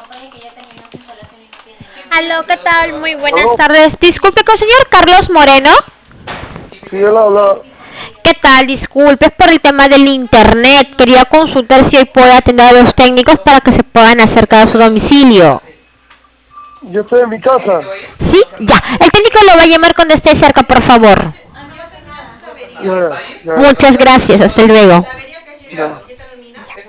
Aló, ¿qué tal? Muy buenas ¿Aló? tardes. Disculpe, con el señor Carlos Moreno. Sí, él habla. ¿Qué tal? Disculpe, es por el tema del internet. Quería consultar si hoy puede atender a los técnicos para que se puedan acercar a su domicilio. Yo estoy en mi casa. ¿Sí? Ya. El técnico lo va a llamar cuando esté cerca, por favor. Ya, ya, Muchas gracias. Hasta luego. ya.